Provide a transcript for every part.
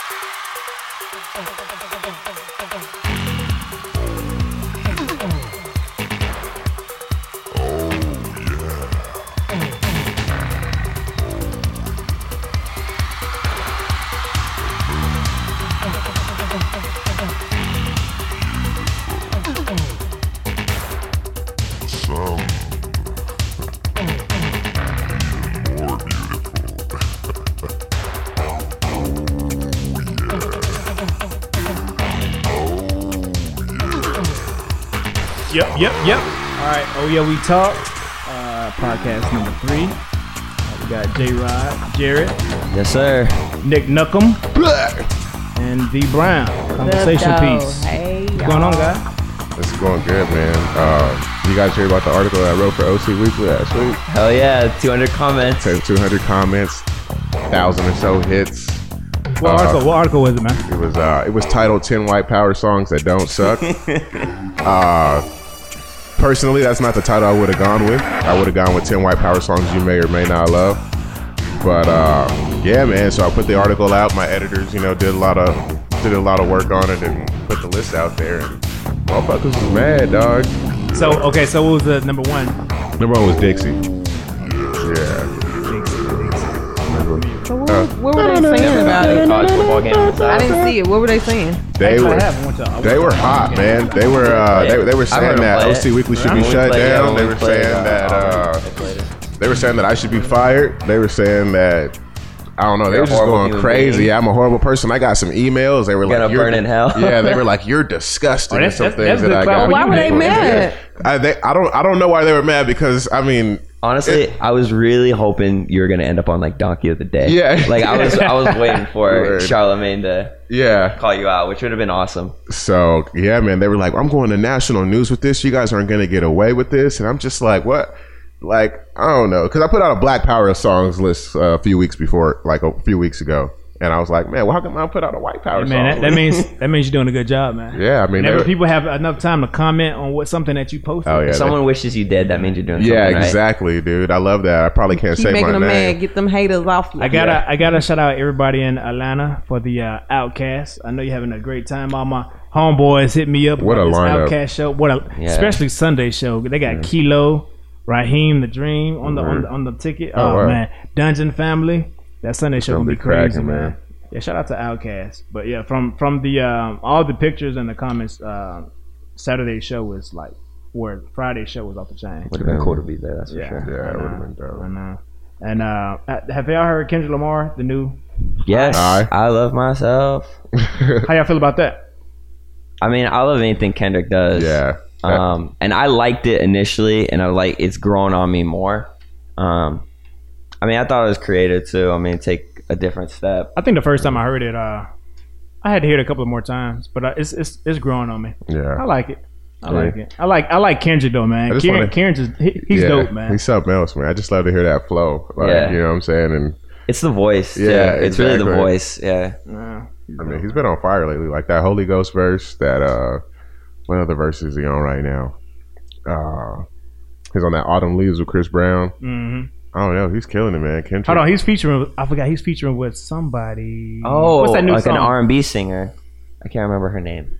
Yep. All right. Oh yeah, we talk. Podcast number 3. We got J-Rod, Jared. Yes, sir. Nick Nuckham. And D Brown. Conversation piece. Hey, what's going on, guys? It's going good, man. You guys hear about the article I wrote for OC Weekly last week? Hell yeah, 200 comments. 200 comments, 1,000 or so hits. What article was it, man? It was titled 10 White Power Songs That Don't Suck. Personally, that's not the title I would have gone with. I would have gone with 10 White Power Songs You May or May Not Love. But yeah, man. So I put the article out. My editors, did a lot of work on it and put the list out there. And motherfuckers was mad, dog. So what was the number 1? Number 1 was Dixie. Yeah. So what were they saying about it? I didn't see it. What were they saying? They were hot, man. They were saying that OC Weekly should be shut down. They were saying that I should be fired. They were saying that I don't know. They were just going crazy. I'm a horrible person. I got some emails. They were like, "You're burn in hell." Yeah, they were like, "You're disgusting." That's some things that I got. Why were they mad? I don't know why they were mad because I mean. Honestly, I was really hoping you were gonna end up on like Donkey of the Day. Yeah, like I was waiting for Charlemagne to call you out, which would have been awesome. So yeah, man, they were like, "I'm going to national news with this. You guys aren't gonna get away with this," and I'm just like, "What?" Like I don't know, because I put out a Black Power songs list a few weeks ago. And I was like, man, well, how come I put out a White Power song? Man, that means you're doing a good job, man. Yeah, I mean, whenever people have enough time to comment on something that you posted. Oh, yeah, if someone wishes you dead, that means you're doing something right. Yeah, exactly, dude. I love that. I probably can't say my name. Keep making them mad. Get them haters off. I gotta shout out everybody in Atlanta for the Outcast. I know you're having a great time. All my homeboys hit me up. What a lineup! Outcast show. Especially Sunday show. They got Kilo, Raheem the Dream on the ticket. Oh wow. Man, Dungeon Family. That Sunday show will be crazy, man. Yeah, shout out to Outkast. But yeah, from the all the pictures and the comments, Saturday's show was like where Friday's show was off the chain. Would have been cool to be there, that's for sure. Yeah, it would have been dope. I know. And have y'all heard Kendrick Lamar, the new? Yes, I love myself. How y'all feel about that? I mean, I love anything Kendrick does. Yeah. And I liked it initially, and it's grown on me more. I mean, I thought it was creative too. I mean, take a different step. I think the first time I heard it, I had to hear it a couple of more times, but it's growing on me. Yeah, I like it. I like Kendrick though, man. Kendrick, he's dope, man. He's something else, man. I just love to hear that flow. You know what I'm saying? And it's the voice. Yeah, it's really the voice. Yeah. I mean, he's been on fire lately. Like that Holy Ghost verse. That one of the verses he on right now. He's on that Autumn Leaves with Chris Brown. Mm-hmm. I don't know. He's killing it, man. Kendrick. Hold on, he's featuring. I forgot he's featuring with somebody. Oh, what's that new like song? An R&B singer. I can't remember her name.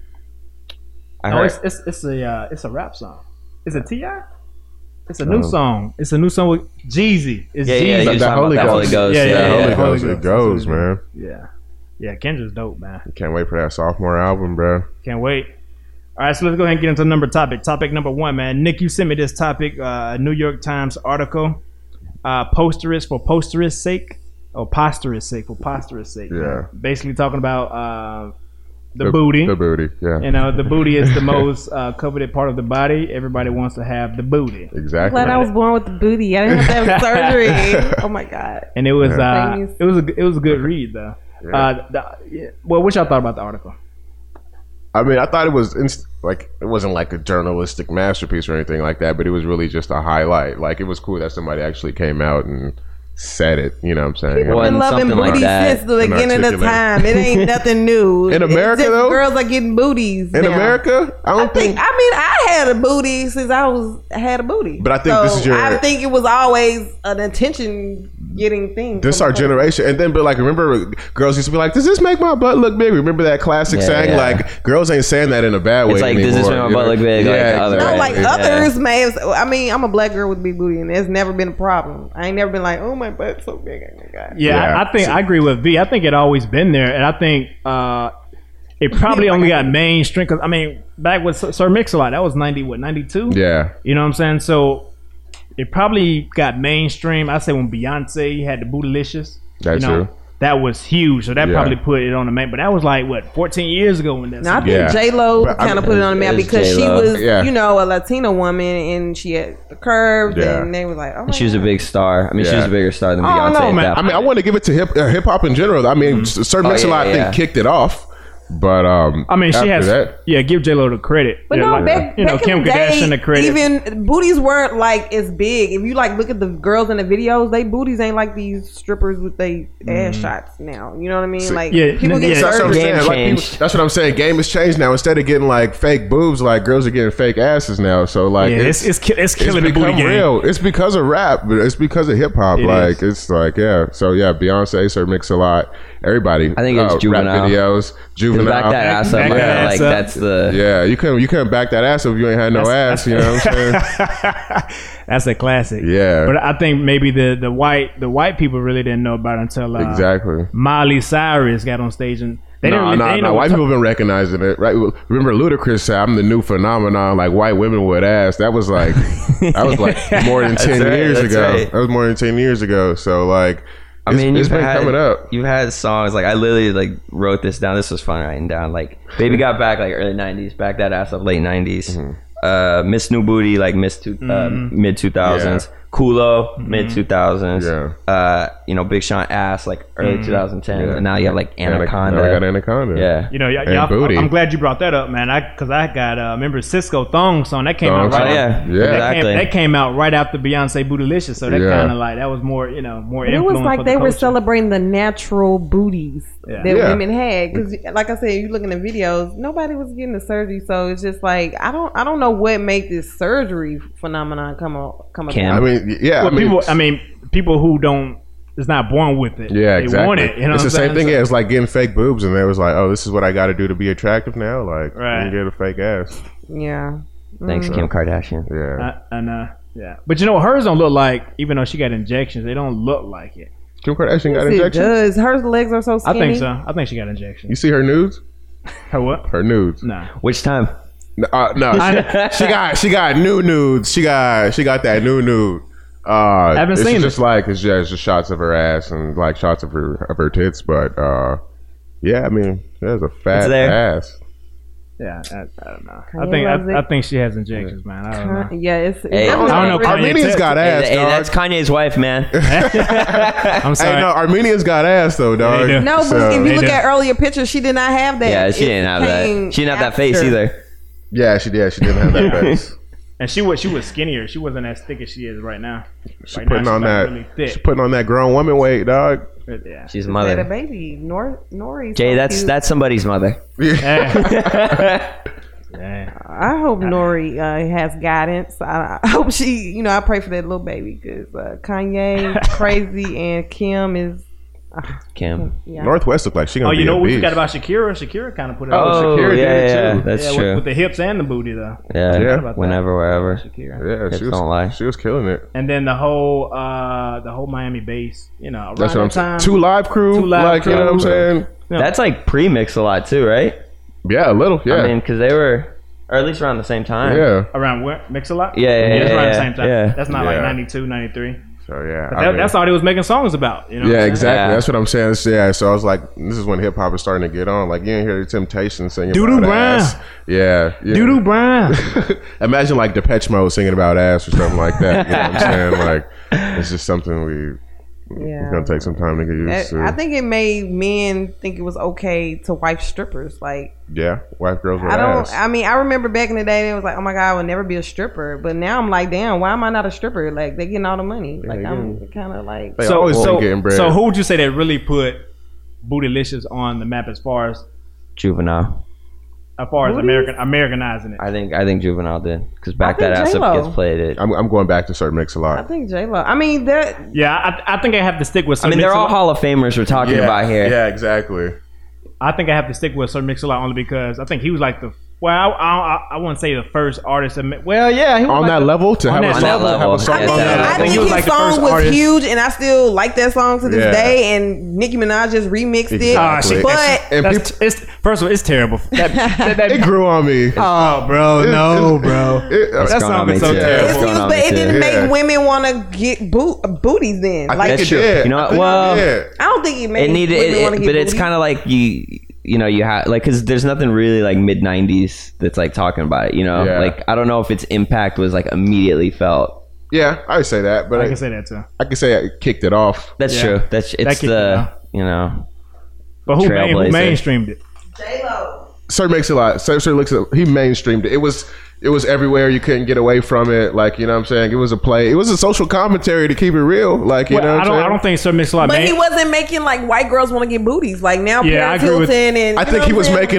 It's a rap song. Is it T.I.? It's a new song. It's a new song with Jeezy. It's Jeezy. Yeah, that Holy Ghost. Yeah, Holy Ghost. It goes, man. Yeah. Kendrick's dope, man. Can't wait for that sophomore album, bro. Can't wait. All right, so let's go ahead and get into the topic. Topic number 1, man. Nick, you sent me this topic, New York Times article. Posterous for posterous sake, or posturous sake for posturous sake. Yeah. Man. Basically talking about the booty. The booty, yeah. The booty is the most coveted part of the body. Everybody wants to have the booty. Exactly. Glad I was born with the booty. I didn't have to have surgery. Oh my god. And it was it was a good read though. Yeah. What y'all thought about the article? I mean, I thought it was it wasn't like a journalistic masterpiece or anything like that, but it was really just a highlight. Like it was cool that somebody actually came out and said it. You know what I'm saying? People been loving booty since the beginning of time. It ain't nothing new. In America, though, girls are getting booties. In America, I think. I mean, I had a booty since I had a booty. But I think this is I think it was always an attention getting things. This our generation. And then, but like, remember, girls used to be like, "Does this make my butt look big?" Remember that classic saying? Like, girls ain't saying that in a bad way. It's like, anymore, does this make my butt look big? Others may have. I mean, I'm a black girl with big booty, and it's never been a problem. I ain't never been like, "Oh, my butt's so big." Oh my God. I think I agree with V. I think it always been there, and I think it probably only got mainstream. Cause I mean, back with Sir Mix-a-Lot, that was 92. Yeah, you know what I'm saying. So it probably got mainstream. I say when Beyonce had the Bootylicious. That's true. That was huge. So that probably put it on the map. But that was like, what, 14 years ago when that. Now, I think J-Lo kind of put it on the map because J-Lo. She was, a Latina woman and she had the curves and they was like, oh my She was a big star. I mean, she was a bigger star than Beyonce. No, man. I mean, I want to give it to hip hop in general. I mean, Sir Mix-a-Lot, I think, kicked it off. But I mean, she has give J-Lo the credit. But back Kim Kardashian the credit. Even booties weren't like as big. If you like look at the girls in the videos, they booties ain't like these strippers with they ass shots now. You know what I mean? Like people get that's what I'm saying. Game has changed now. Instead of getting like fake boobs, like girls are getting fake asses now. So like it's killing the booty game. Real. It's because of rap, but it's because of hip hop. Like it's like So Beyonce, Sir Mix-a-Lot, everybody. I think it's Juvenile. Rap videos. Juvenile. Back that ass up. Like that's the you couldn't back that ass up if you ain't had no ass. You know what I'm saying? That's a classic. Yeah. But I think maybe the white people really didn't know about it until exactly Miley Cyrus got on stage and white people been recognizing it, right? Remember Ludacris said, "I'm the new phenomenon." Like white women with ass. That was like more than 10 years ago. Right. That was more than 10 years ago. So like. I mean, it's been coming up. You've had songs like I literally like wrote this down. This was fun writing down. Like Baby Got Back, like early 90s, Back That Ass Up, late 90s. Miss New Booty, like mid 2000s. Kulo, mid 2000s. Big Sean Ass, like early 2010. And now you have like Anaconda. I got Anaconda. Yeah. Booty. I'm glad you brought that up, man. Because I got remember Cisco Thong song that came out right. That came out right after Beyonce Bootylicious. So that kind of like that was more more. It was like they were celebrating the natural booties that women had. Because like I said, you looking at videos, nobody was getting the surgery. So it's just like I don't know what made this surgery phenomenon come about. I mean, people who is not born with it. Yeah, exactly. They want it. You know it's the same thing as like getting fake boobs, and they was like, "Oh, this is what I got to do to be attractive now." Like, you get a fake ass. Yeah. Thanks, Kim Kardashian. Yeah. But hers don't look like, even though she got injections, they don't look like it. Kim Kardashian got injections. It does. Her legs are so skinny. I think so. I think she got injections. You see her nudes? Her what? Her nudes. Nah. Which time? No. She got new nudes. She got that new nude. I haven't seen it. It's just shots of her ass and like shots of her tits, but I mean, there's a fat ass. Yeah, I don't know. I think she has injections, man. I don't know. Yeah, it's I don't know. Armenians got ass. Hey, that's Kanye's wife, man. I'm sorry. Hey, no, Armenians got ass though, dog. No, but if you look at earlier pictures, she did not have that. Yeah, she didn't have that. She didn't have that face either. Yeah, she did. She didn't have that face. And she was skinnier. She wasn't as thick as she is right now. She's putting on that grown woman weight, dog. Yeah, she's a mother. A baby, Nori. Jay, that's somebody's mother. Yeah. I hope Nori has guidance. I hope she, I pray for that little baby because Kanye crazy and Kim is. Kim. Yeah. Northwest look like she gonna be you know a what we beast. forgot about Shakira? Shakira kind of put it Shakira did it too. That's true. With the hips and the booty though. Yeah. Whenever, wherever. Shakira. Yeah, don't lie. She was killing it. And then the whole Miami bass, around that's what I'm saying. Two live crew. You know what I'm saying? That's like pre-mix a lot too, right? Yeah, a little. Yeah. I mean, because they were, or at least around the same time. Yeah. Around what? Mix a lot? Yeah. It's around the same time. Yeah. That's not like 92, 93. So yeah, that's all they was making songs about. You know exactly. Yeah. That's what I'm saying. Yeah, so I was like, this is when hip hop is starting to get on. Like you didn't hear the Temptations singing Doo-doo about Brown. ass. Yeah. Doo-doo Brown. Imagine like Depeche Mode singing about ass or something like that. You know what I'm saying? Like it's just something it's gonna take some time to get used to. I think it made men think it was okay to wife strippers. Like wife girls with ass. I mean, I remember back in the day, it was like, oh my god, I would never be a stripper. But now I'm like, damn, why am I not a stripper? Like they getting all the money. Like I'm kind of like. So who would you say that really put Bootylicious on the map as far as Juvenile? As far as Americanizing it, I think Juvenile did because back that ass up gets played. I'm going back to Sir Mix-a-Lot. I think J-Lo. I mean that. Yeah, I think I have to stick with. Sir they're all Hall of Famers we're talking about here. Yeah, exactly. I think I have to stick with Sir Mix-a-Lot only because I think he was like the. Well, I wouldn't say the first artist. Well, yeah, he was on like that level to have a song. I think his song was huge, and I still like that song to this day. And Nicki Minaj just remixed it. But first of all, it's terrible. It grew on me. Oh, bro, bro. That song is so terrible. But it didn't make women want to get booties. Then, like it did. You know, well, I don't think it made women want to get. But it's kind of like you know, you have like because there's nothing really like mid 90s that's like talking about it. You know, like I don't know if its impact was like immediately felt. Yeah, I would say that, but I can say that too. I can say it kicked it off. That's true. It's you know. But who mainstreamed it? J-Lo. Sir Mix-a-Lot. Sir he mainstreamed it. It was everywhere. You couldn't get away from it. Like, you know what I'm saying? It was a play. It was a social commentary to keep it real. Like, you know what I'm saying? I don't think Sir Mix-a-Lot But he wasn't making like white girls want to get booties. Like now Paris Hilton and I think he was making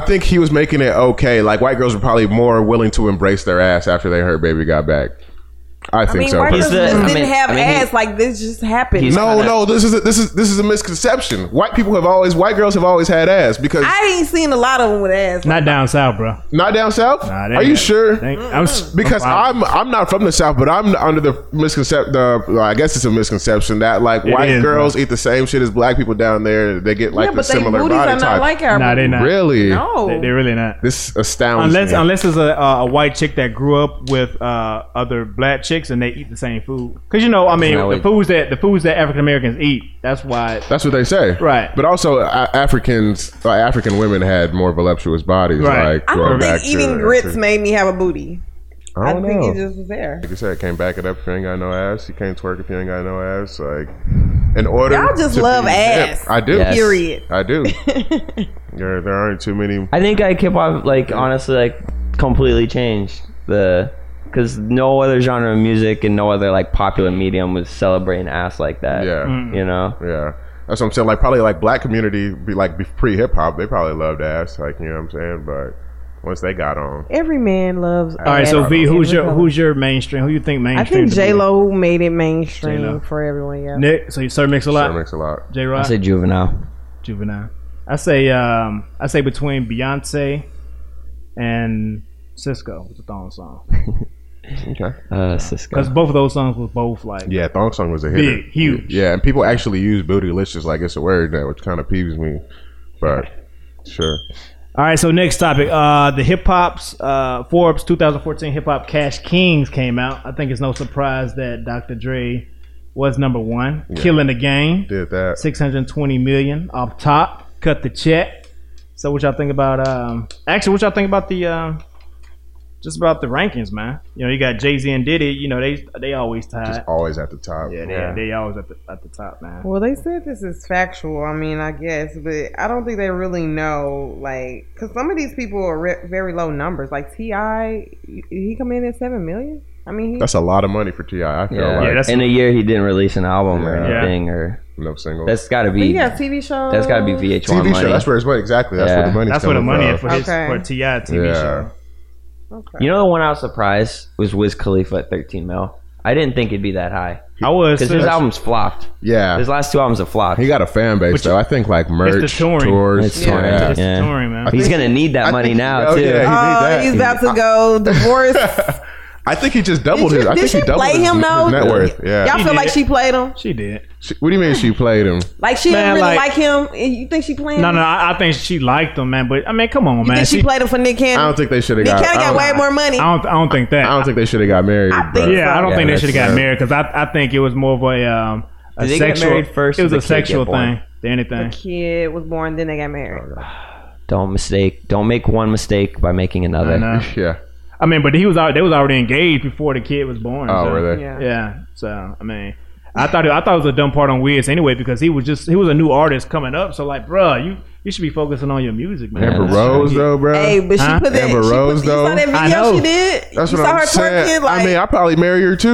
it okay. Like white girls were probably more willing to embrace their ass after they heard Baby Got Back. I think so. White girls didn't have ass like this just happened. No, this is a misconception. White girls have always had ass because I ain't seen a lot of them with ass. Not down south, bro. Not down south. Nah, are you sure? Because I'm not from the south, but I'm under the misconception. I guess it's a misconception that like white girls eat the same shit as black people down there. They get like the similar body type. Not like our nah, they're not. Really? No, they're really not. This astounds me. Unless it's a white chick that grew up with other black chicks and they eat the same food. Because you know, I mean, the foods that African Americans eat. That's why. That's what they say, right? But also, African women had more voluptuous bodies. Right. Like I don't think eating grits made me have a booty. I don't know. think it just was there. Like you said, can't back it up if you ain't got no ass. You can't twerk if you ain't got no ass. Like, in order, y'all just love ass. Hip, I do. Yes. Period. I do. there aren't too many. I think I kept on honestly completely changed because no other genre of music and no other popular medium was celebrating ass like that. Yeah. You know? Yeah. That's what I'm saying. Probably black community, pre hip hop, they probably loved ass. You know what I'm saying? But once they got on, every man loves. All right, so V, who's your mainstream? Who you think mainstream? I think J-Lo made it mainstream for everyone. Yeah. Nick, so you Sir Mix-a-Lot. Sir Mix-a-Lot. J-Rock. I say Juvenile. I say between Beyonce and Cisco with the thong song. Okay. Cisco. Because both of those songs was both thong song was a hit. Big, huge. Yeah, and people actually use bootylicious like it's a word now, which kind of peeves me. But sure. All right, so next topic. The hip hop's Forbes 2014 Hip Hop Cash Kings came out. I think it's no surprise that Dr. Dre was number one, killing the game. Did that. 620 million off top, cut the check. So what y'all think about? What y'all think about the? Just about the rankings, man. You know, you got Jay-Z and Diddy. You know, they always tied. Just always at the top. Yeah, they always at the top, man. Well, they said this is factual. I mean, I guess, but I don't think they really know, because some of these people are very low numbers. Like T.I., he come in at 7 million. I mean, that's a lot of money for T.I. I feel like. In a year, he didn't release an album or anything or no single. That's got to be. He got TV show. That's got to be VH1 TV money. show. That's where it's money. Exactly. That's where the money. That's where the money is for T.I. TV show. Okay. You know the one I was surprised was Wiz Khalifa at 13 mil. I didn't think it'd be that high. I was because his albums flopped. Yeah, his last two albums have flopped. He got a fan base though. I think merch, it's the touring. Tours. It's touring. It's the touring, man. He's gonna need that money now too. Yeah, he's about to go divorce. I think he just doubled his. I think he doubled his net worth. Yeah. Y'all feel like she played him? She did. What do you mean she played him? Like she didn't really like him? You think she played him? No, I think she liked him, man. But I mean, come on, man. You think she played him for Nick Cannon? I don't think they should have got. Nick Cannon got way more money. I don't think that. I don't think they should have got married. I don't think they should have got married because I think it was more of a Did they get married first? It was a sexual thing than anything. The kid was born, then they got married. Don't make one mistake by making another. Yeah. I mean, but they was already engaged before the kid was born. Oh, so, were they? Yeah. So I mean, I thought it was a dumb part on Wiz anyway because he was a new artist coming up. So bruh, you should be focusing on your music, man. Amber Rose though, bro. Hey, but she put that. Amber Rose though. You saw that video she did? That's you what saw I'm her saying. twerking, I mean, I probably marry her too.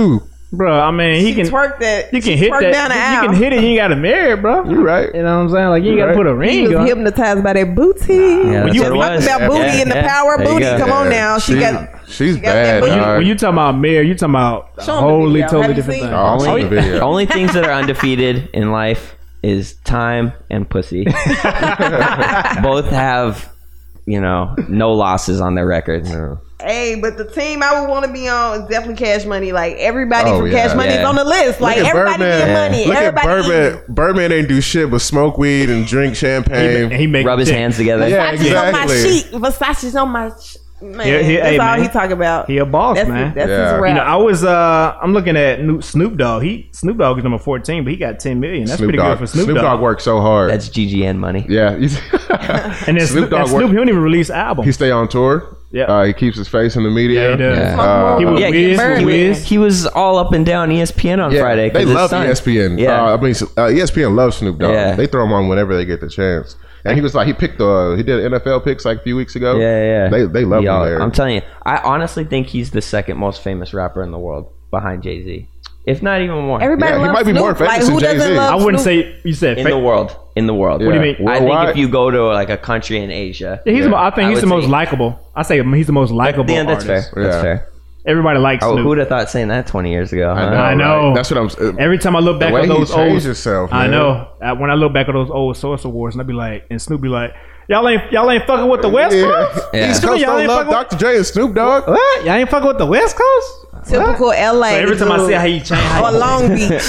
Bro, I mean, he can twerk that. You can hit that. Down the aisle. You can hit it. You ain't got to marry it, bro. You right. You know what I'm saying? Like you ain't got to put a ring. He was hypnotized by that booty. Yeah, When you talking about booty and the power of booty, come on now. She's bad. When you talking about married, you talking about totally different thing. Only things that are undefeated in life is time and pussy. Both have, no losses on their records. Yeah. Hey, but the team I would want to be on is definitely Cash Money. Like everybody from Cash Money is on the list. Like everybody getting money. Look at Birdman. Birdman ain't do shit but smoke weed and drink champagne. He rub his hands together. Yeah, exactly. Versace's on my man. That's all he talk about. He a boss, man. That's his rap. I'm looking at Snoop Dogg. Snoop Dogg is number 14, but he got 10 million. That's pretty good for Snoop Dogg. Snoop Dogg works so hard. That's GGN money. Yeah. And then Snoop, he don't even release albums. He stay on tour. Yeah, he keeps his face in the media. Yeah, he does. He was all up and down ESPN on Friday. They love ESPN. Yeah, ESPN loves Snoop Dogg. Yeah. They throw him on whenever they get the chance. And he was like, he did NFL picks like a few weeks ago. Yeah. They love him there. I'm telling you, I honestly think he's the second most famous rapper in the world behind Jay-Z. If not even more. Everybody loves he might be Snoop. more famous than Jay-Z. I wouldn't say you said in the world. In the world. What do you mean? I think if you go to like a country in Asia, I think he's the most likable. I say he's the most likable artist. That's fair. That's fair. Everybody likes Snoop. Who would have thought saying that 20 years ago? Huh? I know. Right? That's what I'm saying. Every time I look back at those old, yourself, I know. When I look back at those old Source Awards, and I'd be like, and Snoop be like, y'all ain't fucking with the West Coast. East Coast don't love Dr. Dre and Snoop Dogg. What? Y'all ain't fucking with the West Coast? Typical LA. So every time I see how you change, or Long Beach.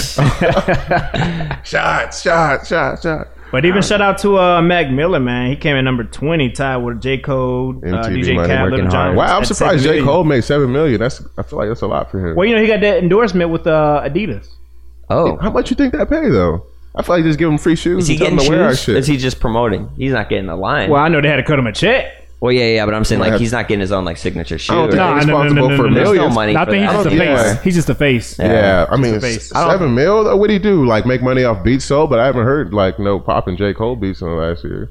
Shot. But even shout out to Mac Miller, man. He came in number 20, tied with J. Cole, DJ Khaled, Little John. Wow, I'm surprised J. Cole made $7 million. I feel like that's a lot for him. Well, he got that endorsement with Adidas. Oh, how much you think that pay though? I feel like just give him free shoes. Is he getting shoes? Is he just promoting? He's not getting a line. Well, I know they had to cut him a check. Well, yeah, but I'm saying like he's not getting his own like signature shoe. He's responsible for millions. No money. I think he's just the face. He's just the face. Yeah, I mean, $7 million. What do he do? Like make money off beats sold? But I haven't heard like no popping J. Cole beats in the last year.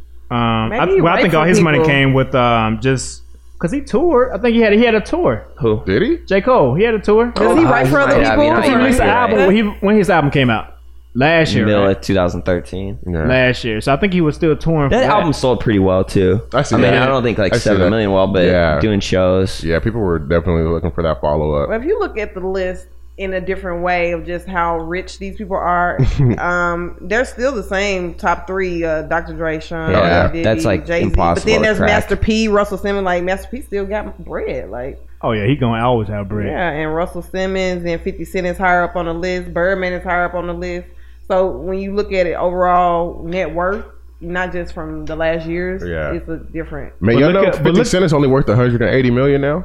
I think all his money came with just because he toured. I think he had a tour. Who did he? J. Cole. He had a tour. Does he write for other people? He released an album when his album came out. Last year, middle of 2013. Yeah. Last year, so I think he was still touring. That album sold pretty well too. I don't think like 7 million well, but doing shows. Yeah, people were definitely looking for that follow up. Well, if you look at the list in a different way of just how rich these people are, they're still the same top three: Dr. Dre, Sean, Diddy, that's like Jay-Z. impossible. But then there's crack. Master P, Russell Simmons. Like Master P still got bread. Like oh yeah, he gonna always have bread. Yeah, and Russell Simmons and 50 Cent is higher up on the list. Birdman is higher up on the list. So when you look at it overall net worth, not just from the last years, it's a different. Man, y'all know 50 Cent is only worth $180 million now.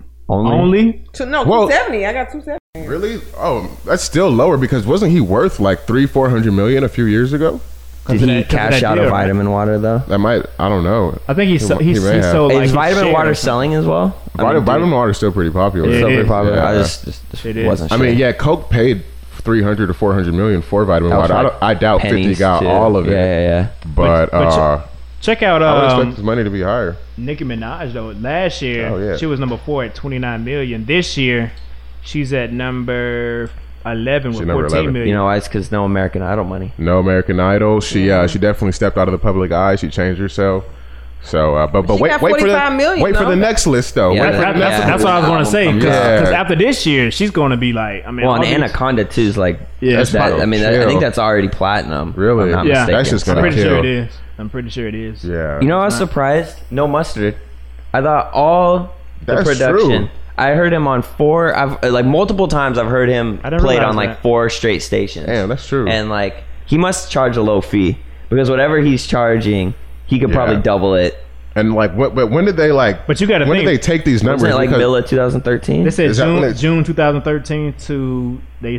Only? 270. I got 270. Really? Oh, that's still lower because wasn't he worth like $300-400 million a few years ago? Did he cash out of vitamin water though? That might. I don't know. I think he's so like. Is vitamin water selling as well? Vitamin water is still pretty popular. It's still pretty popular. Yeah. I just wasn't sure. I mean, yeah, Coke paid $300 to $400 million for vitamin water. I doubt 50 got all of it. Yeah. But check out. I would expect his money to be higher. Nicki Minaj though. Last year, she was number 4 at $29 million. This year, she's at number 11 with $14 million. You know why? It's because no American Idol money. No American Idol. She definitely stepped out of the public eye. She changed herself. So, but wait for the next list though. Yeah, that's what I was going to say. Because after this year, she's going to be like, I mean, well, and Anaconda too is like, I think that's already platinum. Really? Yeah, that's just going to kill. I'm pretty sure it is. Yeah. You know, I was surprised. No Mustard. I thought all the production. True. I heard him on 4. I've multiple times. I've heard him played on like 4 straight stations. Damn, that's true. And like he must charge a low fee because whatever he's charging, he could probably double it. And like, when did they like? But you got to think. When did they take these numbers? Wasn't it like middle of 2013? They said June 2013 to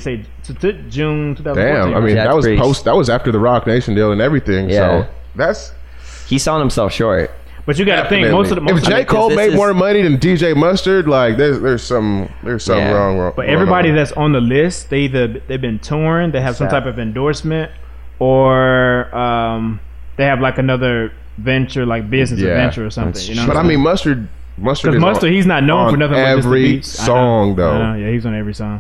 June 2014. Damn, I mean that was That was after the Rock Nation deal and everything. Yeah. So he's selling himself short. But you got to think if J. Cole made more money than DJ Mustard, like there's something wrong. But everybody that's on the list, they've been touring, they have some type of endorsement, or they have like another venture, like business venture or something. You know. But I mean, Mustard, he's not known for nothing. Every but just the beats. song though. Yeah, he's on every song.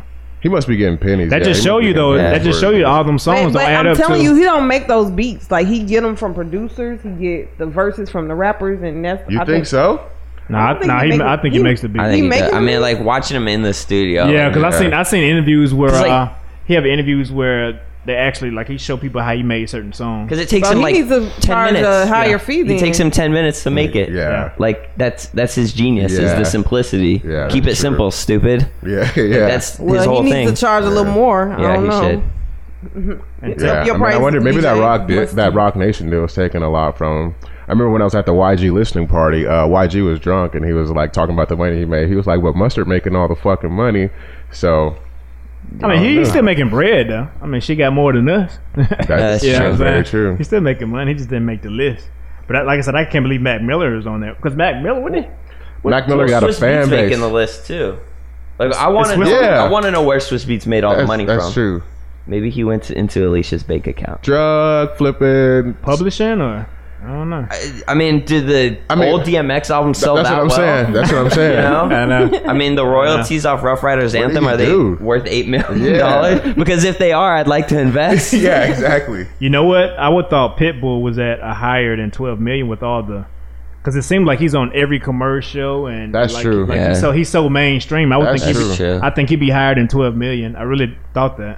He must be getting pennies. That just show you though. That just show you all them songs. But add I'm up telling to. you, he don't make those beats. Like he get them from producers. He get the verses from the rappers, and that's. You think so? I think he makes the beat. I think I mean, like watching him in the studio. Yeah, because I seen interviews where he have interviews where they actually like he show people how he made certain songs. Because it takes him like 10 minutes. A higher fee. It takes him 10 minutes to make it. Yeah. Like that's his genius. Is the simplicity. Yeah, keep it simple, stupid. Yeah. That's his whole he thing. needs to charge a little more. Yeah, I don't he know. should. Yeah, I wonder maybe that Rock Nation deal was taking a lot from him. I remember when I was at the YG listening party, YG was drunk and he was like talking about the money he made. He was like, "Well, Mustard making all the fucking money." So I mean, he's still making bread though. I mean, she got more than us. That's true. Very true. He's still making money. He just didn't make the list. But like I said, I can't believe Mac Miller is on there because Mac Miller, Mac Miller got a fan base. Making the list too. Like I want to know. I want to know where Swiss Beats made all the money from. That's true. Maybe he went into Alicia's bank account. Drug flipping, publishing, or I don't know. I mean, did the old DMX album sell that well? That's what I'm saying. You know? I know. I mean, the royalties off Rough Riders Anthem, are they worth $8 million? Because if they are, I'd like to invest. Yeah, exactly. You know what? I would thought Pitbull was at a higher than 12 million with all the, because it seemed like he's on every commercial and that's true. He's so mainstream. I think he'd be higher than 12 million. I really thought that.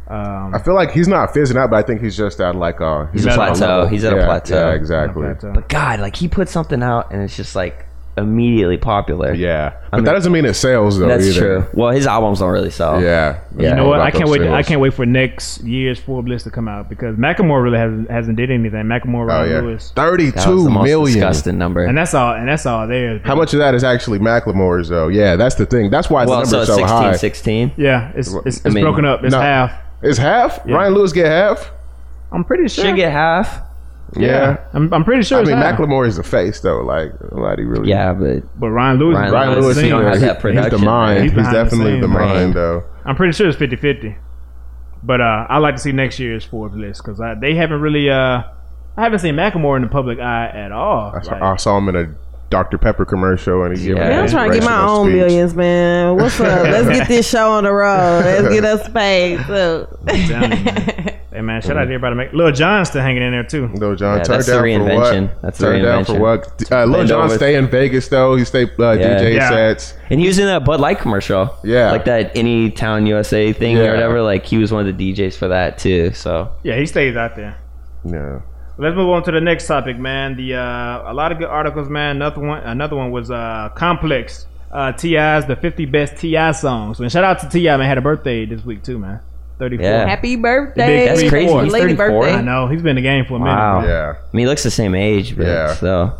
I feel like he's not fizzing out, but I think he's just at like he's at a plateau. He's at a plateau. Yeah, exactly. But God, like he put something out and it's just like immediately popular. Yeah, but that doesn't mean it sells though. That's true. Well, his albums don't really sell. Yeah. You know what? I can't wait. I can't wait for next year's Forbes list to come out because Macklemore really hasn't did anything. Macklemore, Ryan Lewis, 32 million. Disgusting number. And that's all there. How much of that is actually Macklemore's though? Yeah, that's the thing. That's why the number's so high. 16. Yeah, it's broken up. It's half. It's half? Yeah. Ryan Lewis get half? I'm pretty sure. Should get half. Yeah. I'm pretty sure. I mean, Macklemore is the face though. Like nobody really. Yeah, but Ryan Lewis he don't have that production. He's the mind. He's definitely the mind though. I'm pretty sure it's 50-50. But I like to see next year's Forbes list because they haven't really. I haven't seen Macklemore in the public eye at all. I saw him in a Dr. Pepper commercial and he's I'm trying to get my own millions, man. What's up? Let's get this show on the road. Let's get us paid. Hey man, shout out to everybody. Lil Jon's still hanging in there too. Lil Jon turned down for what? Turned down for what? Lil Jon stay in Vegas though. He stay DJ sets. And he was in a Bud Light commercial. Yeah, like that Any Town USA thing or whatever. Like he was one of the DJs for that too. So yeah, he stays out there. Yeah. Let's move on to the next topic, man. A lot of good articles, man. Another one was Complex. T.I.'s the 50 best T.I. songs. And shout out to T.I., man. Had a birthday this week too, man. 34. Yeah. Happy birthday. That's crazy. He's 34. I know. He's been in the game for a minute. Wow. Yeah. I mean, he looks the same age, but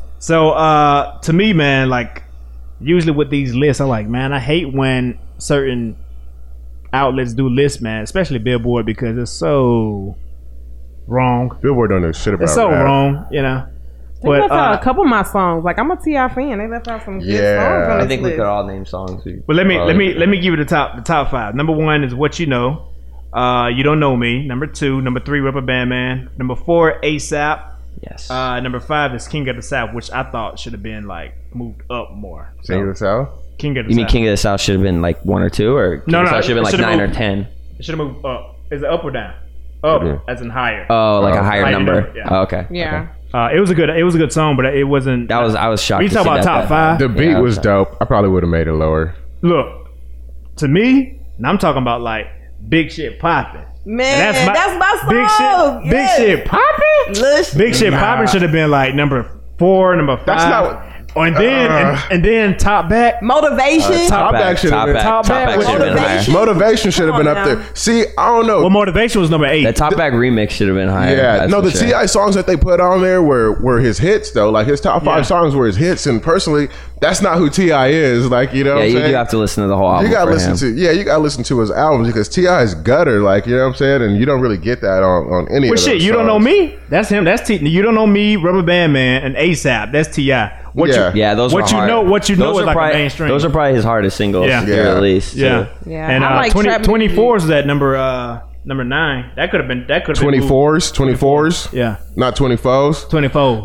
So to me, man, like usually with these lists, I'm like, man, I hate when certain outlets do lists, man, especially Billboard, because it's so wrong. Billboard don't know shit about it. It's so wrong, you know. They left out a couple of my songs. Like I'm a T.I. fan. They left out some good songs on this I think list. we could all name songs. But let me give you the top five. Number 1 is What You Know. You Don't Know Me. Number 2, number 3, Rubber Band Man. Number 4, ASAP. Yes. Number 5 is King of the South, which I thought should have been like moved up more. King of the South. King of the South. You mean King of the South should have been like 1 or 2, or King of the South should have been like 9 or 10? It should have moved up. Is it up or down? Up, as in higher. Oh, like a higher number. Yeah. Oh, okay. Yeah. Okay. It was a good song, but it wasn't. I was shocked. When you talk about top 5, the beat was dope. I probably would have made it lower. Look, to me, and I'm talking about like Big Shit Poppin'. Man, that's my song. Big Shit Poppin'. Big Shit Poppin' should have been like number 4, number 5. That's not. And then Top Back. Motivation. Top Back should have been higher. Motivation should have been up there. See, I don't know. Well, Motivation was number 8. The Top Back remix should have been higher. Yeah, no, the T.I. songs that they put on there were his hits though. Like his top 5 songs were his hits, and personally, that's not who T.I. is. Like, you know, what I'm saying? You have to listen to the whole album. You gotta listen to his albums because T.I. is gutter. Like, you know what I'm saying? And you don't really get that on any of those songs. You Don't Know Me. That's him. That's You Don't Know Me, Rubber Band Man, and ASAP. That's T.I. Those were hard. What you know is like a mainstream. Those are probably his hardest singles to release. Yeah. And 24 is that number Number 9. That could have been. 24s. Yeah. Not 24s. 24.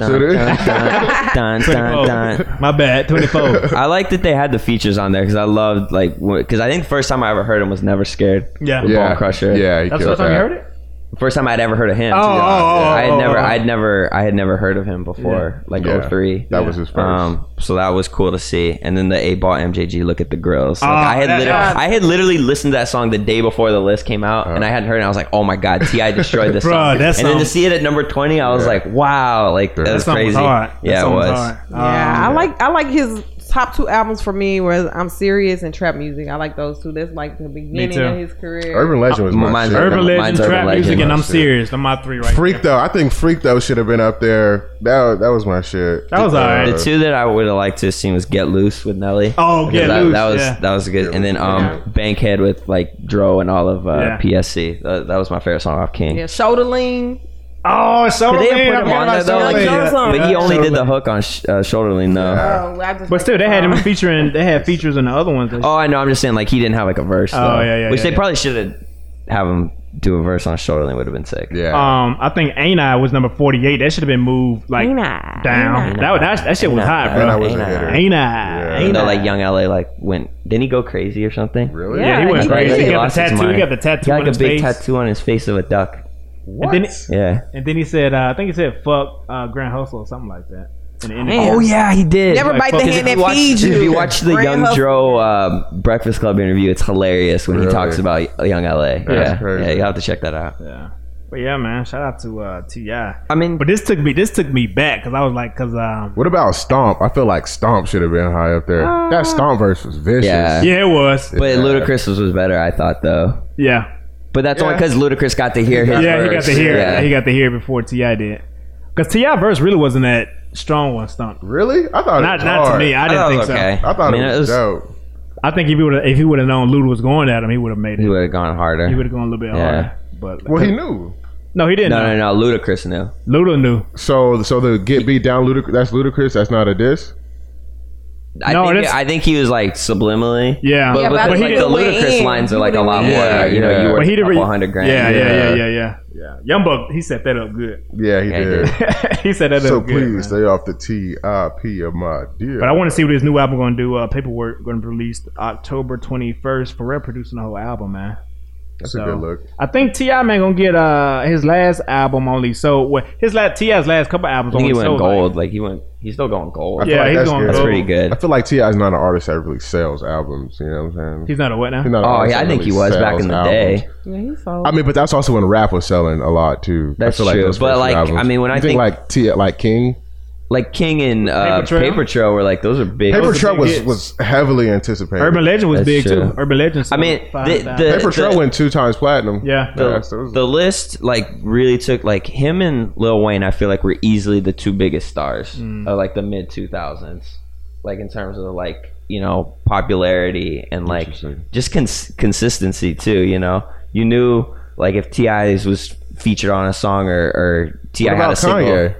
My bad. 24. I like that they had the features on there because I loved because I think the first time I ever heard him was Never Scared. Yeah. Bone Crusher. Yeah. That's the first time you heard it. First time I'd ever heard of him. I had never heard of him before, 03. That was his first. So that was cool to see. And then the 8-Ball MJG, Look at the Grills. I had literally listened to that song the day before the list came out, and I hadn't heard it. And I was like, oh my god, T.I. destroyed this song. And then to see it at number 20, I was like, wow, that was crazy. Yeah, it was. Yeah, I like his top 2 albums for me were I'm Serious and Trap Music. I like those 2. That's like the beginning of his career. Urban Legend was my shit. Urban Legend, Trap Music, and I'm Serious. I'm my 3 right Freak though. I think Freak though should have been up there. That was my shit. That was alright. The 2 that I would have liked to have seen was Get Loose with Nelly. Oh, Get Loose. That was good. And then Bankhead with Dro and all of PSC. That was my favorite song off King. Yeah, Shoulder Lean. Oh, Shoulder Lean. But he only did the hook on Shoulder Lean though. Yeah. But still, they had him featuring. They had features in the other ones. Oh, I know. I'm just saying, he didn't have a verse. Oh, yeah. Which they probably should have him do a verse on Shoulder Lean. Would have been sick. Yeah. I think Ain't I was number 48. That should have been moved down. That shit was hot, bro. Ain't I? You know, Young LA went. Didn't he go crazy or something? Really? Yeah, he went crazy. He got the tattoo. He got the tattoo. He on his a big face. tattoo on his face of a duck. What? And then he said, I think he said, "Fuck Grand Hustle" or something like that. Oh yeah, he did. Never bite the hand that feeds you. If you watch the Young Dro Breakfast Club interview, it's hilarious when he talks about Young LA. Yeah, you have to check that out. Yeah, but yeah, man, shout out to T.I. I mean, but this took me back because I was like, what about Stomp? I feel like Stomp should have been high up there. That Stomp verse was vicious. Yeah, it was. But Ludacris was better, I thought, though. Yeah. But that's only because Ludacris got to hear his verse. He got to hear it. He got to hear it before T.I. did. Because T.I. verse really wasn't that strong on Stomp. Really? I thought it was not to me. I didn't think so. I thought it was dope. I think if he would have known Luda was going at him, he would have made it. He would have gone harder. He would have gone a little bit harder. But he knew. No, he didn't. No. Ludacris knew. Luda knew. So the Get Beat Down Ludacris, that's Ludacris. That's not a diss. I think he was subliminally. Yeah. But the Ludacris lines are a lot more. You worth a couple $100,000. Yeah. Young Buck, he set that up good. Yeah, he did. He set that up good. So please stay off the TIP of my dear. But I want to see what his new album going to do. Paperwork going to be released October 21st. Pharrell producing the whole album, man. That's a good look. I think T.I. man gonna get his last album only. So T.I.'s last couple albums. I think he went gold. He's still going gold. Yeah, he's going gold. That's pretty good. I feel like T.I.'s not an artist that really sells albums. You know what I'm saying? He's not a what now? I think he was back in the day. Yeah, he sold. I mean, but that's also when rap was selling a lot too. That's I feel true. Like but when I think like King. Like King and Paper Trail were those are big. Paper Trail was heavily anticipated. Urban Legend was big too. Urban Legend. I mean, Paper Trail went 2 times platinum. Yeah. The list really took him and Lil Wayne. I feel were easily the 2 biggest stars of the mid 2000s. In terms of popularity and just consistency too. You knew if T.I. was featured on a song or T.I. had a single. Kanye?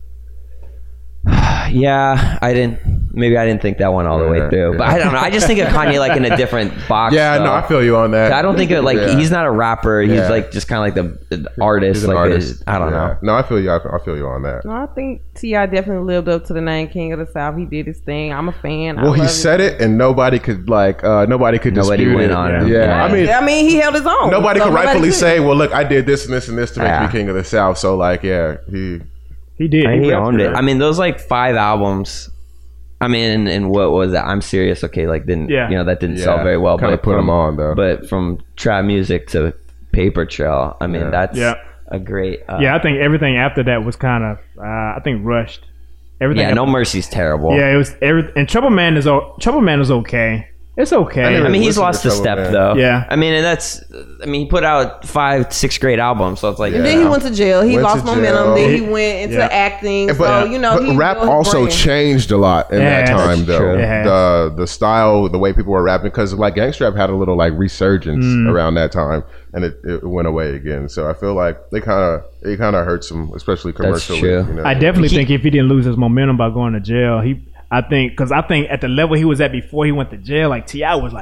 Yeah, I didn't think that one all the way through. But I don't know. I just think of Kanye in a different box. Yeah, no, I feel you on that. I don't think of he's not a rapper. He's just kind of the artist. He's an artist. I don't know. No, I feel you. I feel you on that. No, I think T.I. definitely lived up to the name King of the South. He did his thing. I'm a fan. Well, he said it, and nobody could dispute went it. on him. Yeah, I mean, he held his own. Nobody could rightfully say, "Well, look, I did this and this and this to make me King of the South." So, he did. He owned it. I mean, those 5 albums. I mean, and what was that? I'm Serious. Okay, that didn't sell very well. Kind of put them on though. But from Trap Music to Paper Trail, I mean, that's a great. I think everything after that was kind of, rushed. Everything. Yeah, No Mercy's terrible. Yeah, it was and Trouble Man is okay. It's okay. I mean, he's lost a step though. Yeah. I mean, he put out 5-6 great albums, so it's and then he went to jail. He lost momentum. Then he went into acting. But rap also changed a lot in that time, though. The style, the way people were rapping, because Gangsta Rap had a little resurgence around that time, and it went away again. So I feel like it kind of hurts him, especially commercially. That's true. I definitely think if he didn't lose his momentum by going to jail, I think at the level he was at before he went to jail, T.I. was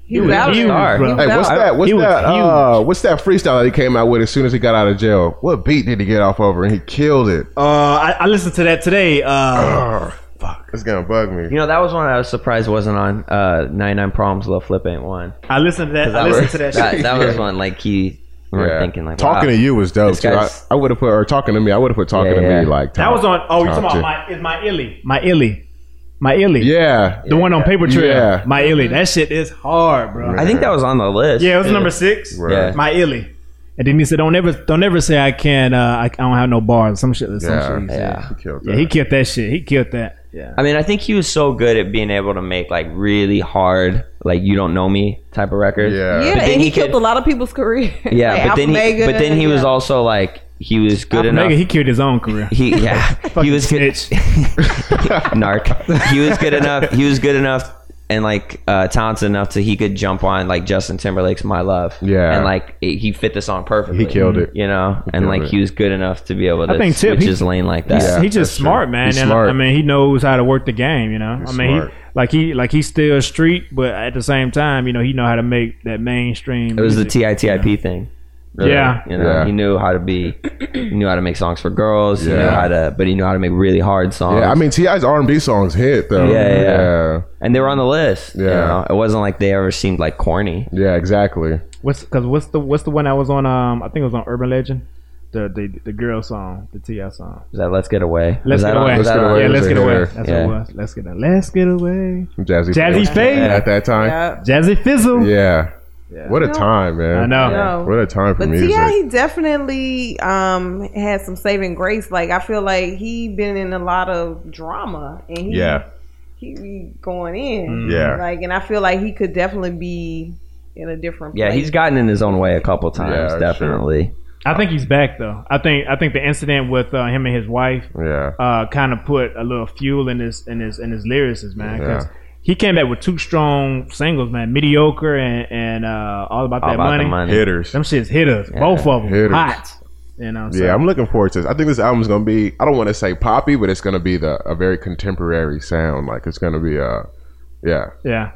He was out huge, there. bro. Hey, what's that freestyle that he came out with as soon as he got out of jail? What beat did he get off over? And he killed it. I listened to that today. Fuck, it's gonna bug me. You know, that was one I was surprised wasn't on. 99 Problems, Lil Flip ain't one. I listened to that. Shit. That was one like he. We're thinking like Talking to You was dope too. I would have put, or Talking to Me. I would have put Talking to Me like. That was on. Oh, you talking about My Illy. Yeah, the one on Paper Trail. Yeah. My Illy. That shit is hard, bro. I think that was on the list. Yeah, it was number 6. Right. My Illy. And then he said, "Don't ever say I can't. I don't have no bars. Some shit. He killed that. He killed that shit. He killed that. Yeah. I mean, I think he was so good at being able to make like really hard, like You Don't Know Me type of records. Yeah, and he killed a lot of people's carear. Yeah, like but then he was also like he was good enough. He killed his own career. He was good. Narc. He was good enough. He was good enough and like talented enough to he could jump on like Justin Timberlake's My Love. Yeah, and like he fit the song perfectly. He killed it. You know, and like he was good enough to be able to switch his lane like that. He's just smart, man. He's and smart. I mean, he knows how to work the game. You know, He's I mean, smart. he's still street, but at the same time, you know, he know how to make that mainstream. It was music, the TIP thing. Really. Yeah, you know, he knew how to he knew how to make songs for girls. He knew but he knew how to make really hard songs. Yeah, I mean T.I.'s R&B songs hit though. Yeah. And they were on the list. Yeah, you know? It wasn't like they ever seemed like corny. Yeah, exactly. What's the one that was on? I think it was on Urban Legend. The girl song, the T.I. song. Is that Let's Get Away? Let's Get Away. Yeah, Let's Get Away. That's what it was. Let's Get Away. Jazzy Faye at that time. Yeah. Jazzy Fizzle. Yeah. What a time, man. I know. What a time for music. But T.I., he definitely had some saving grace. Like, I feel like he been in a lot of drama. And he be going in. Yeah. Like, and I feel like he could definitely be in a different place. Yeah, he's gotten in his own way a couple times, definitely. Sure. I think he's back though. I think the incident with him and his wife kind of put a little fuel in his lyrics, man. Because he came back with 2 strong singles, man. Mediocre and All About That Money. Hitters. Them shits hitters. Both of them. Hitters. Hot. You know. So. Yeah, I'm looking forward to this. I think this album's gonna be, I don't want to say poppy, but it's gonna be a very contemporary sound. Like it's gonna be Yeah.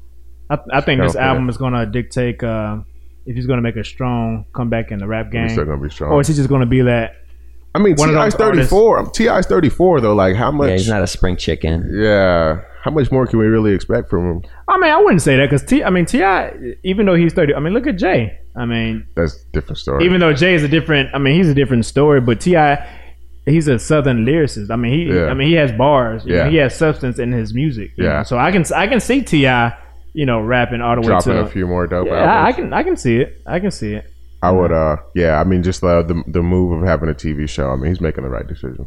I think this album is gonna dictate if he's gonna make a strong comeback in the rap game. He's still gonna be strong. Or is he just gonna be that? I mean, T.I.'s 34. T.I.'s 34 though. Like how much? Yeah, he's not a spring chicken. Yeah. How much more can we really expect from him? I mean, I wouldn't say that because T.I., even though he's 30, I mean, look at Jay. I mean, that's a different story. Even though Jay is he's a different story, but T.I., he's a Southern lyricist. I mean, he has bars. You know, he has substance in his music. Yeah. Know? So I can see T.I., you know, rapping all the way to dropping a few more dope albums. I can see it. I would, I mean, just the move of having a TV show. I mean, he's making the right decision.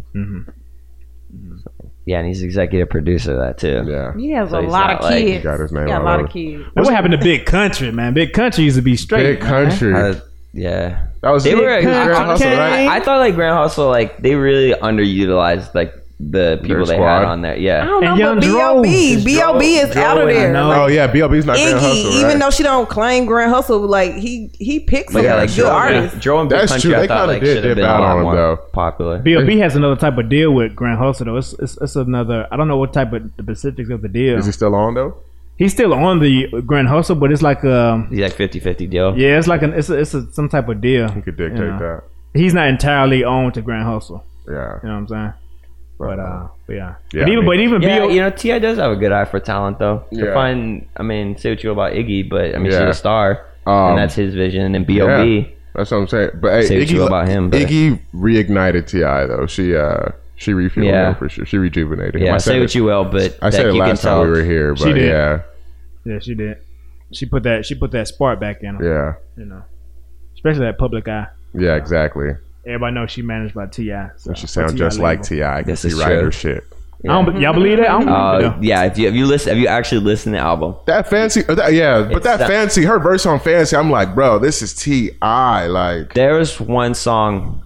So. Yeah, and he's executive producer of that too. Yeah, he has a lot of kids. He got his name. Got a lot of kids. What happened to Big Country, man? Big Country used to be straight. Big Country. Yeah, that was Grand Hustle, right? I thought like Grand Hustle, like they really underutilized like the people they had on there. Yeah, I don't know, but B.O.B. is out of there. Oh yeah, B.O.B.'s not Grand Hustle, right? Even though she don't claim Grand Hustle, like he picks some good artists. Joe and Big Country, I thought like should have been a lot more popular. B.O.B. has another type of deal with Grand Hustle though. It's another. I don't know what type of the specifics of the deal. Is he still on though? He's still on the Grand Hustle, but it's like he's like 50-50 deal. Yeah, it's like some type of deal. He could dictate that. He's not entirely owned to Grand Hustle. Yeah, you know what I'm saying. But yeah. But even you know, T.I. does have a good eye for talent though. To find, I mean, say what you will about Iggy, but I mean, she's a star, and that's his vision. And B.O.B. Yeah, that's what I'm saying. But hey, say what you will about him. But Iggy reignited T.I. though. She refueled him for sure. She rejuvenated him. Yeah, say what you will, but I said it last time we were here. But yeah, she did. She put that spark back in him. Yeah, you know, especially that Public Eye. Yeah, exactly. Everybody knows she managed by T.I. So she sounds just like T.I. I guess she write her shit. Yeah. Y'all believe that? I don't believe yeah, if you actually listen to the album, that fancy, fancy, her verse on Fancy, I'm like, bro, this is T.I. Like, there was one song,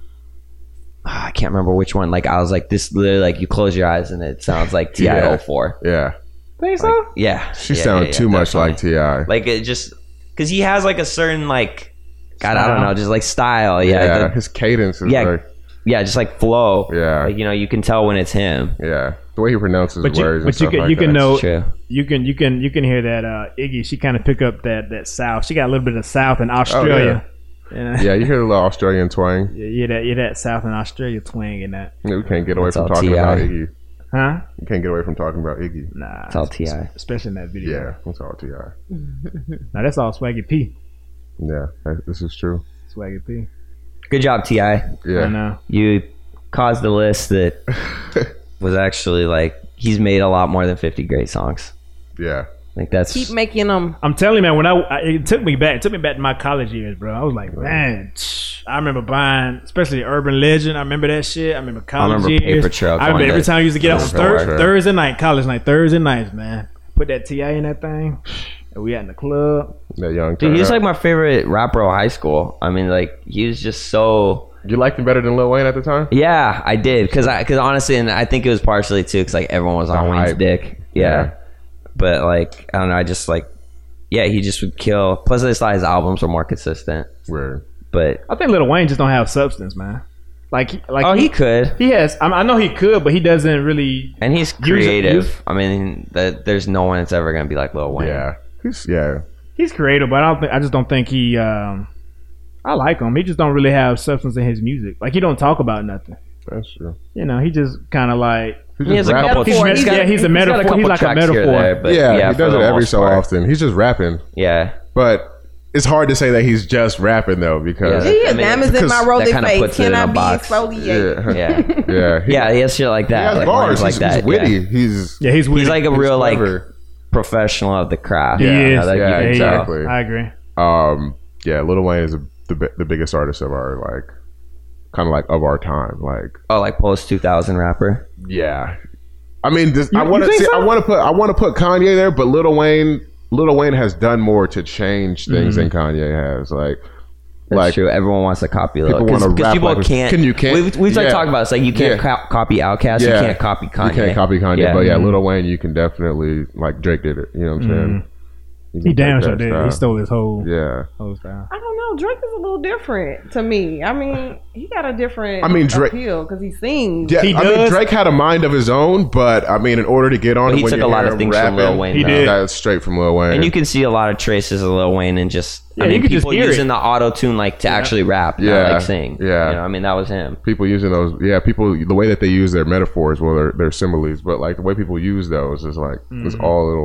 I can't remember which one. Like, I was like, this literally, like, you close your eyes and it sounds like T.I. 04. Yeah. Think so? Yeah. She sounded too much like T.I. Like, it just, because he has like a certain like, God, I don't know, just like style. Yeah, his cadence is like... just like flow. Yeah. Like, you know, you can tell when it's him. Yeah. The way he pronounces words. But you can know, True. you can hear that Iggy. She kind of pick up that South. She got a little bit of South in Australia. Yeah, you hear a little Australian twang. Yeah, that South and Australia twang in that. We can't get away from talking about Iggy. Huh? You can't get away from talking about Iggy. Nah, it's all T.I. Especially in that video. Yeah, it's all T.I. Now that's all Swaggy P. Yeah, this is true. Swaggy P. Good job, T.I. Yeah, I know. You caused a list that was actually like, he's made a lot more than 50 great songs. Yeah. Like that's keep making them. I'm telling you, man. It took me back to my college years, bro. I was like, man, I remember buying, especially Urban Legend. I remember that shit. I remember college years. Paper Trail. I remember every time I used to get out on Thursday night, college night, Thursday nights, man. Put that T.I. in that thing, and we out in the club. That young dude, he's like my favorite rapper of high school. I mean, like, he was just so. You liked him better than Lil Wayne at the time? Yeah, I did, because honestly, and I think it was partially too, because like everyone was on Wayne's dick. Yeah. But like, I don't know, I just like, yeah, he just would kill. Plus, I just thought his albums were more consistent. Weird. But I think Lil Wayne just don't have substance, man. He could. He has. I know he could, but he doesn't really. And he's creative. I mean, there's no one that's ever gonna be like Lil Wayne. Yeah. He's creative, but I just don't think he. I like him. He just don't really have substance in his music. Like, he don't talk about nothing. That's true. You know, he just kind of like. He has a couple. He's a metaphor. He's like a metaphor. There, but he does it every so often. He's just rapping. Yeah, but it's hard to say that he's just rapping though, because he has diamonds in my rolling face. Can I be exfoliated? Yeah. He has shit like that. He has bars. Like that. He's witty. Yeah. He's witty. He's like a real like professional of the craft. Yeah, exactly. I agree. Lil Wayne is the biggest artist of our like. Kind of like of our time, like like post 2000 rapper. Yeah, I mean, I want to put Kanye there, but Lil Wayne has done more to change things than Kanye has. That's true. Everyone wants to copy Lil. Because people can't. You can't. We talked about it. It's like you can't copy Outkast. You can't copy Kanye. You can't copy Kanye. But Lil Wayne, you can definitely, like Drake did it. You know what I'm saying? He damn sure did. He stole his whole style. I don't know. Drake is a little different to me. I mean, he got a different Drake, appeal because he sings. Yeah, I mean, Drake had a mind of his own, but I mean, in order to get on, he took a lot of things from Lil Wayne. He did. That's straight from Lil Wayne, and you can see a lot of traces of Lil Wayne and just. I mean, people using the auto tune to actually rap, not like sing. Yeah, you know, I mean, that was him. People using those, people, the way that they use their metaphors, well, their similes, but like the way people use those is like it's all Lil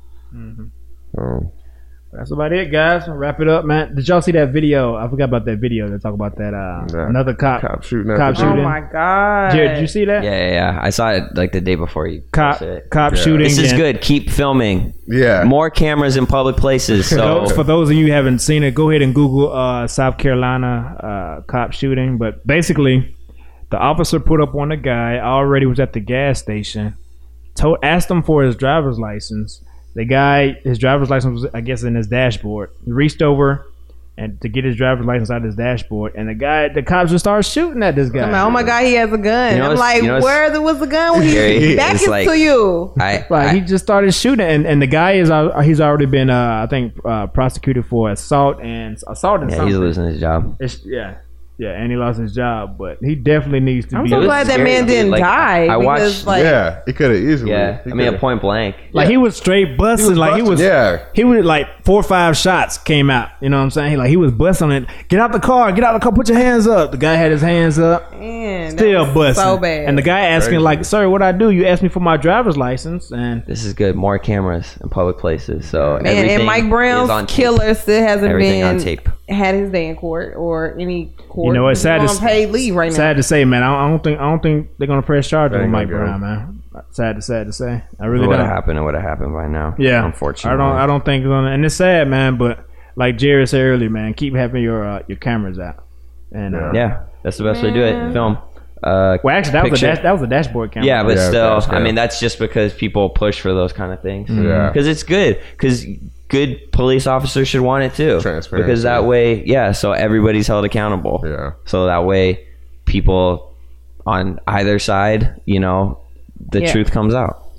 Wayne. That's about it, guys. We'll wrap it up, man. Did y'all see that video? I forgot about that video that talk about that another cop shooting. Oh my god! Jared, did you see that? Yeah. I saw it like the day before you. Cop shooting. This is good. Keep filming. Yeah. More cameras in public places. So for those of you who haven't seen it, go ahead and Google South Carolina cop shooting. But basically, the officer put up on a guy already was at the gas station. Asked him for his driver's license. The guy, his driver's license was, I guess, in his dashboard. He reached over and to get his driver's license out of his dashboard, and the cops just started shooting at this guy. Oh my god, he has a gun! I'm like, where was the gun when he back it to you? He just started shooting, and the guy he's already been I think prosecuted for assault and something. He's losing his job. Yeah, and he lost his job, but he definitely needs to be. I'm so glad that man didn't die. I watched. He could have easily. Yeah, I mean, a point blank. Like he was straight busting. He was like 4 or 5 shots came out. You know what I'm saying? He was busting it. Get out the car! Put your hands up. The guy had his hands up. Man, still busting. So bad. And the guy asking sir, what I do? You asked me for my driver's license, and this is good. More cameras in public places. So and Mike Brown's killer still hasn't been on tape. Had his day in court or any court. You know, it's sad to paid leave right now. Sad to say, man. I don't think they're gonna press charges on Mike Brown, man. Sad to say. I really don't. It would have happened by now. Yeah, unfortunately. I don't think it's gonna. And it's sad, man. But like Jerry said earlier, man, keep having your cameras out. And that's the best way to do it. Film. Well, actually, that was a dashboard camera. Yeah, but still, I mean, that's just because people push for those kind of things. Yeah, because it's good. Because good police officers should want it too. Transparency. Because that way, so everybody's held accountable. Yeah. So that way, people on either side, the truth comes out.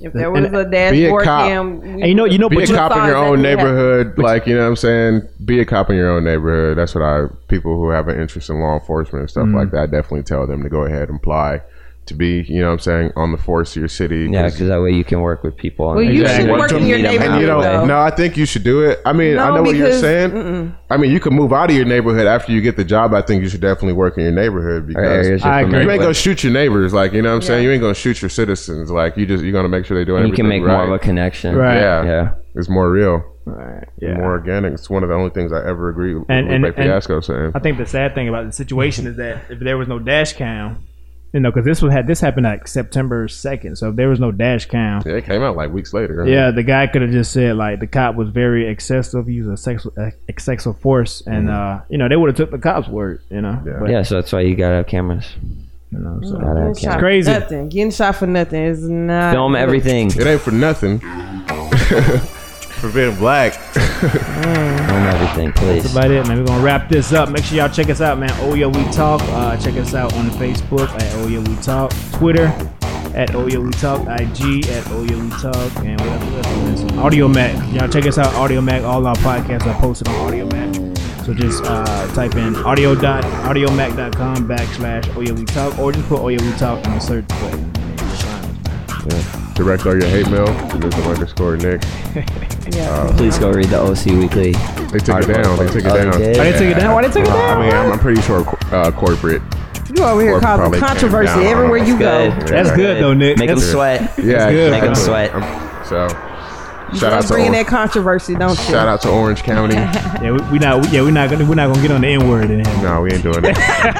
If there was a dashboard cam, be a cop in your own neighborhood. Like, you know what I'm saying? Be a cop in your own neighborhood. That's what people who have an interest in law enforcement and stuff like that, definitely tell them to go ahead and apply to be, you know what I'm saying, on the force of your city. Yeah, because that way you can work with people. Well, you should work in your neighborhood. No, I think you should do it. I mean, I know what you're saying. I mean, you can move out of your neighborhood after you get the job. I think you should definitely work in your neighborhood because you ain't gonna shoot your neighbors. Like, you know what I'm saying? You ain't gonna shoot your citizens. Like, you're gonna make sure they're doing everything right. You can make more of a connection. Right. Yeah. It's more real. Right. Yeah. More organic. It's one of the only things I ever agree with Ray Fiasco saying. I think the sad thing about the situation is that if there was no dash cam, you know, because this happened like September 2nd. So if there was no dash cam, yeah, it came out like weeks later. Yeah, the guy could have just said like the cop was very excessive, used excessive force, and you know, they would have took the cop's word. You know. Yeah. But, so that's why you gotta have cameras. You know, so it's crazy. Getting shot for nothing is not. Film everything. It ain't for nothing. For being black. Film everything, please. That's about it, man. We're gonna wrap this up. Make sure y'all check us out, man. Oh Yeah We Talk. Check us out on Facebook at Oh Yeah We Talk, Twitter at Oh Yeah We Talk, IG at Oh Yeah We Talk, and whatever. Audio Mac. Y'all check us out, Audio Mac. All our podcasts are posted on Audio Mac. So just type in audiomac.com/Oh Yeah We Talk, or just put Oh Yeah We Talk in the search button. Yeah. Direct all your hate mail to Nick. Please go read the OC Weekly. They took it down. They took it down. Why they took it down? Why they took it down? I mean, I'm pretty sure corporate. You over here causing controversy everywhere you go. That's good though, Nick. Make them sweat. Yeah, make them sweat. So. Shout out to bringing that controversy, don't you? Shout out to Orange County. we're not gonna get on the N word in here. No, we ain't doing that.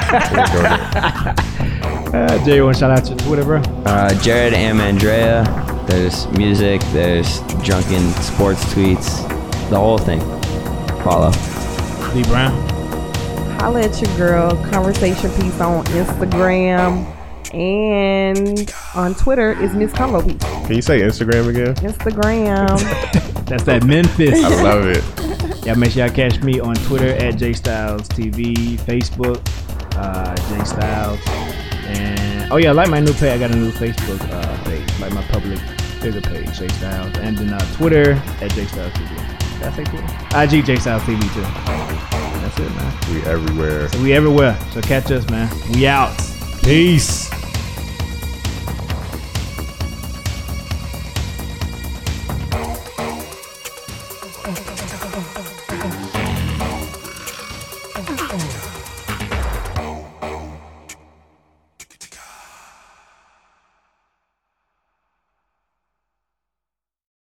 Jay, you want to shout out your Twitter, bro? Jared M. Andrea. There's music. There's drunken sports tweets. The whole thing. Follow. D Brown. Holla at your girl. Conversation piece on Instagram. And on Twitter is Miss Convo Piece. Can you say Instagram again? Instagram. That's that Memphis. I love it. Y'all make sure y'all catch me on Twitter at JStylesTV, Facebook, JStyles. And like my new page. I got a new Facebook page, like my public figure page, JStyles. And then Twitter at JStylesTV. Did I say Twitter? IG JStylesTV too. That's it, man. We everywhere. So catch us, man. We out. Peace.